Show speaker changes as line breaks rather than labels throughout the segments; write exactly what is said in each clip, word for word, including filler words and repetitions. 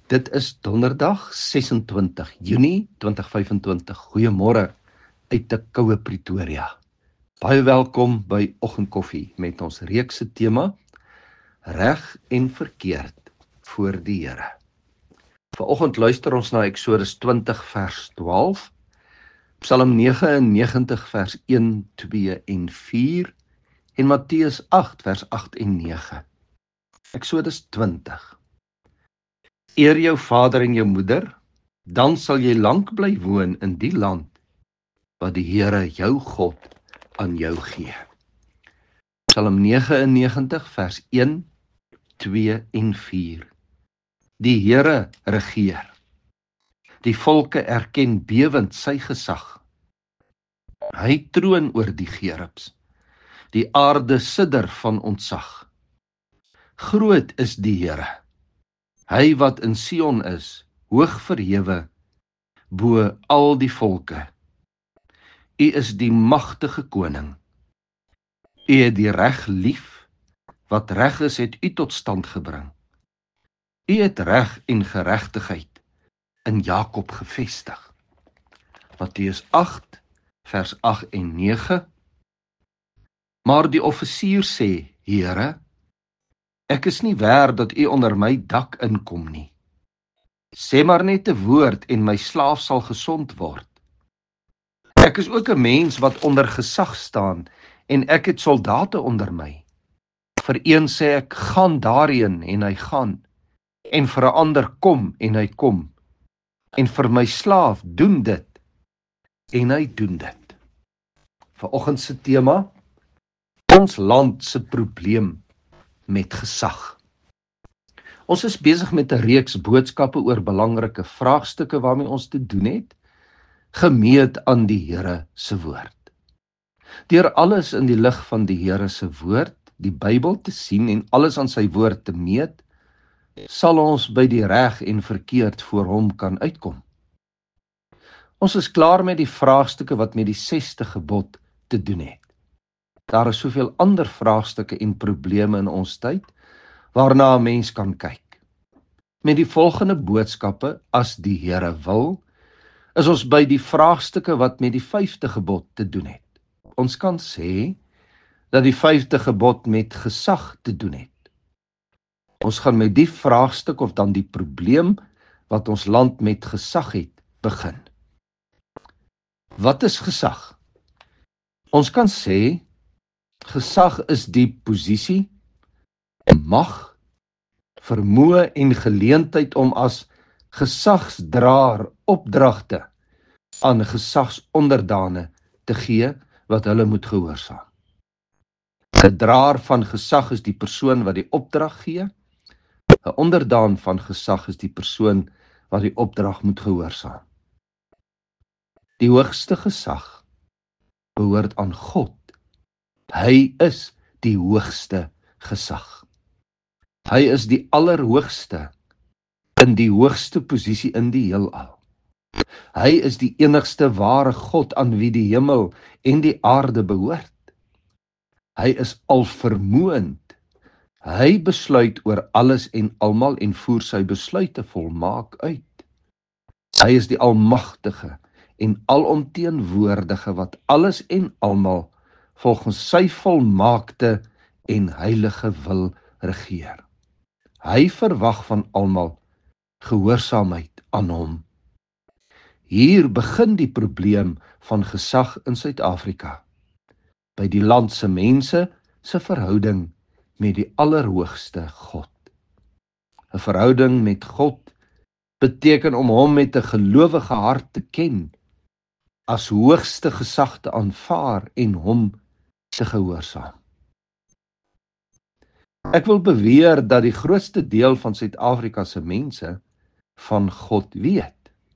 Dit is donderdag sesentwintig Junie tweeduisend vyfentwintig. Goeiemôre uit 'n koue Pretoria. Baie welkom by Oggendkoffie met ons reekse tema Reg en verkeerd voor die Here. Vanoggend luister ons na Eksodus twintig vers twaalf, Psalm nege en negentig vers een, twee en vier en Matteus agt vers agt en nege. Eksodus twintig. Eer jou vader en jou moeder, dan sal jy lank bly woon in die land wat die Here jou God aan jou gee. Psalm nege en negentig vers een, twee en vier. Die Here regeer. Die volke erken bewend sy gesag. Hy troon oor die gerubs. Die aarde sidder van ontzag. Groot is die Here. Hy wat in Sion is, hoog verhewe, bo al die volke. U is die magtige koning. U het die reg lief, wat reg is het u tot stand gebring. U het reg en geregtigheid in Jakob gevestig. Matteus agt, vers agt en nege. Maar die offisier sê, Here, ek is nie werd dat u onder my dak inkom nie. Sê maar net 'n woord en my slaaf sal gesond word. Ek is ook 'n mens wat onder gesag staan en ek het soldate onder my. Vir een sê ek, gaan daarheen en hy gaan, en vir 'n ander kom en hy kom, en vir my slaaf doen dit en hy doen dit. Vanoggend se tema, ons land se probleem met gesag. Ons is besig met 'n reeks boodskappe oor belangrike vraagstukke waarmee ons te doen het, gemeet aan die Here se woord. Deur alles in die lig van die Here se woord, die Bybel te sien en alles aan sy woord te meet, sal ons by die reg en verkeerd voor hom kan uitkom. Ons is klaar met die vraagstukke wat met die sesde gebod te doen het. Daar is soveel ander vraagstukke en probleme in ons tyd, waarna 'n mens kan kyk. Met die volgende boodskappe, as die Here wil, is ons by die vraagstukke wat met die vyfde gebod te doen het. Ons kan sê, dat die vyfde gebod met gesag te doen het. Ons gaan met die vraagstuk of dan die probleem, wat ons land met gesag het, begin. Wat is gesag? Ons kan sê, gesag is die posisie, mag, vermoë en geleentheid om as gesagsdraer opdragte aan gesagsonderdane te gee wat hulle moet gehoorsaam. 'n Draer van gesag is die persoon wat die opdrag gee. 'n Onderdaan van gesag is die persoon wat die opdrag moet gehoorsaam. Die hoogste gesag behoort aan God. Hy is die hoogste gesag. Hy is die allerhoogste in die hoogste posisie in die heelal. Hy is die enigste ware God aan wie die hemel en die aarde behoort. Hy is alvermoënd. Hy besluit oor alles en almal en voer sy besluite volmaak uit. Hy is die almagtige en alomteenwoordige wat alles en almal volgens sy volmaakte en heilige wil regeer. Hy verwag van almal gehoorsaamheid aan hom. Hier begin die probleem van gesag in Suid-Afrika, by die land se mense se verhouding met die allerhoogste God. 'n Verhouding met God beteken om hom met 'n gelowige hart te ken, as hoogste gesag te aanvaar en hom te gehoorsaam. Ek wil beweer dat die grootste deel van Suid-Afrika se mense van God weet.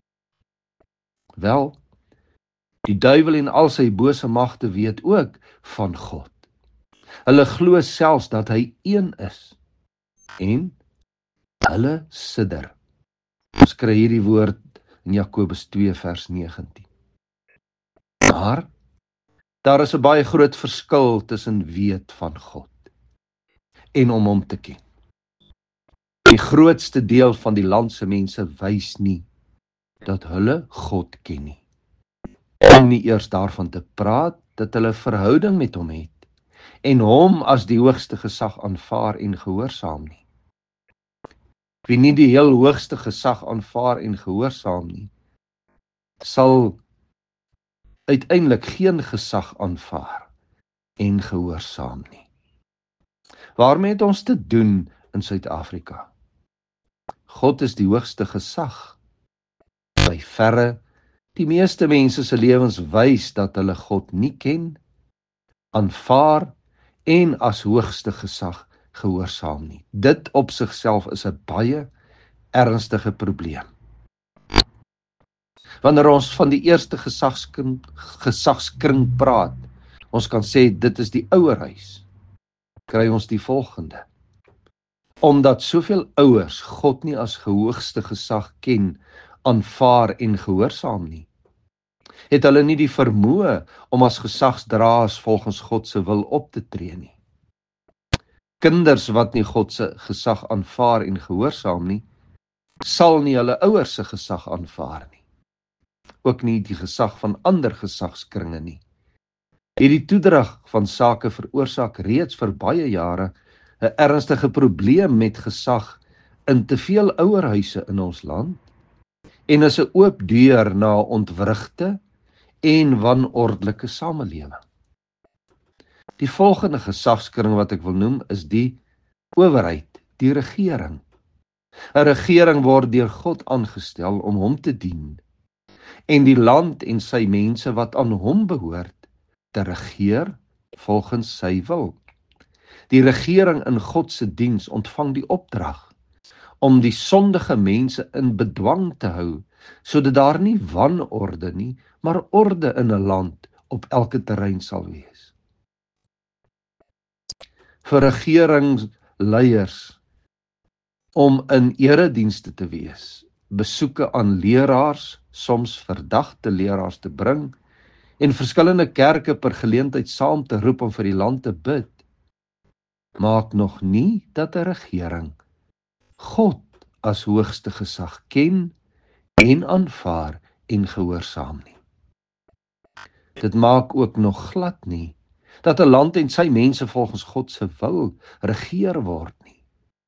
Wel, die duiwel en al sy bose magte weet ook van God. Hulle glo selfs dat hy een is. En hulle sidder. Ons kry hierdie woord in Jakobus twee vers negentien. Maar daar is 'n baie groot verskil tussen weet van God en om hom te ken. Die grootste deel van die land se mense wys nie dat hulle God ken nie. Om nie eers daarvan te praat dat hulle 'n verhouding met hom het en hom as die hoogste gesag aanvaar en gehoorsaam nie. Wie nie die heel hoogste gesag aanvaar en gehoorsaam nie, sal uiteindelik geen gesag aanvaar en gehoorsaam nie. Waarmee het ons te doen in Suid-Afrika? God is die hoogste gesag. By verre, die meeste mense se lewens wys dat hulle God nie ken, aanvaar en as hoogste gesag gehoorsaam nie. Dit op sigself is 'n baie ernstige probleem. Wanneer ons van die eerste gesagskring, gesagskring praat, ons kan sê dit is die ouerhuis, kry ons die volgende. Omdat soveel ouers God nie as hoogste gesag ken, aanvaar en gehoorsaam nie, het hulle nie die vermoë om as gesagsdraers volgens God se wil op te tree nie. Kinders wat nie God se gesag aanvaar en gehoorsaam nie, sal nie hulle ouers se gesag aanvaar nie. Ook nie die gesag van ander gesagskringe nie. Hierdie toedrag van sake veroorsaak reeds vir baie jare 'n ernstige probleem met gesag in te veel ouerhuise in ons land en is 'n oop deur na 'n ontwrigte en wanordelike samelewing. Die volgende gesagskring wat ek wil noem is die owerheid, die regering. 'n Regering word deur God aangestel om hom te dien en die land en sy mense wat aan hom behoort te regeer volgens sy wil. Die regering in God se diens ontvang die opdrag om die sondige mense in bedwang te hou, sodat daar nie wanorde nie, maar orde in 'n land op elke terrein sal wees. Vir regeringsleiers om in eredienste te wees, besoeke aan leraars, soms verdagte leraars te bring, en verskillende kerke per geleentheid saam te roep om vir die land te bid, maak nog nie dat 'n regering God as hoogste gesag ken en aanvaar en gehoorsaam nie. Dit maak ook nog glad nie dat 'n land en sy mense volgens God se wil regeer word nie.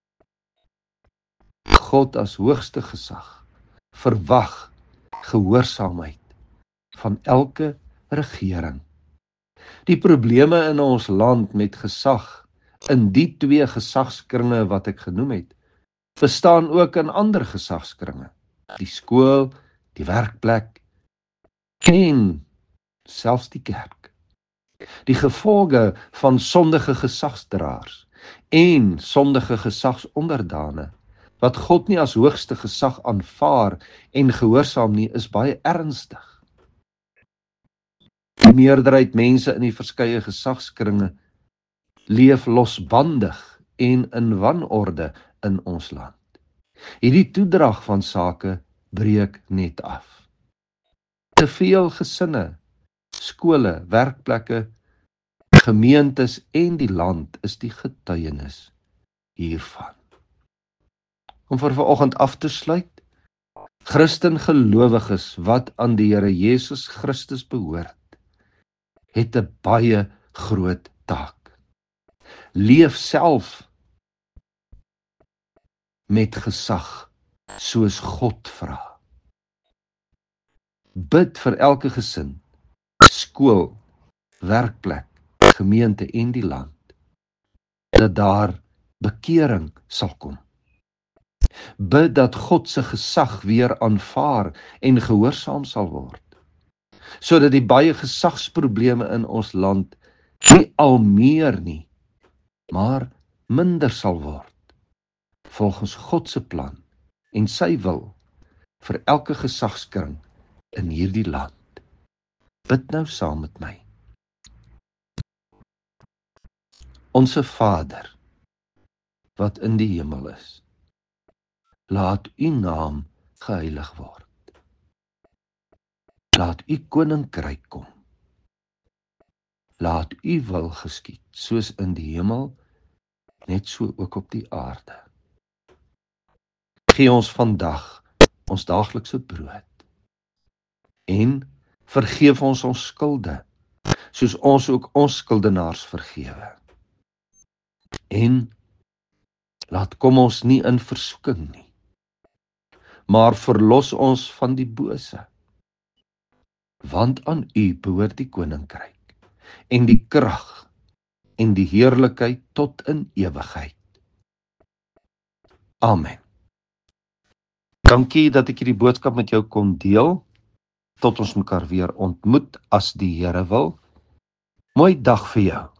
God as hoogste gesag verwag gehoorsaamheid van elke regering. Die probleme in ons land met gesag in die twee gesagskringe wat ek genoem het, bestaan ook in ander gesagskringe, die skool, die werkplek en selfs die kerk. Die gevolge van sondige gesagsdraers en sondige gesagsonderdane wat God nie as hoogste gesag aanvaar en gehoorsaam nie, is baie ernstig. Die meerderheid mense in die verskeie gesagskringe leef losbandig en in wanorde in ons land. Hierdie toedrag van sake breek net af. Te veel gesinne, skole, werkplekke, gemeentes en die land is die getuienis hiervan. Om vir vanoggend af te sluit, Christen gelowiges wat aan die Here Jesus Christus behoort, het 'n baie groot taak. Leef self met gesag soos God vra. Bid vir elke gesin, skool, werkplek, gemeente en die land, dat daar bekering sal kom. Bid dat God se gesag weer aanvaar en gehoorsaam sal word, sodat die baie gesagsprobleme in ons land nie al meer nie, maar minder sal word, volgens God se plan en sy wil vir elke gesagskring in hierdie land. Bid nou saam met my. Onse Vader, wat in die hemel is, laat u naam geheilig word. Laat u koninkryk kom. Laat u wil geskied, soos in die hemel, net so ook op die aarde. Gee ons vandag ons daaglikse brood. En vergeef ons ons skulde, soos ons ook ons skuldenaars vergewe. En laat kom ons nie in versoeking nie, maar verlos ons van die bose. Want aan U behoort die koninkryk, en die krag, en die heerlikheid tot in ewigheid. Amen. Dankie dat ek hierdie boodskap met jou kon deel. Tot ons mekaar weer ontmoet as die Here wil. Mooi dag vir jou.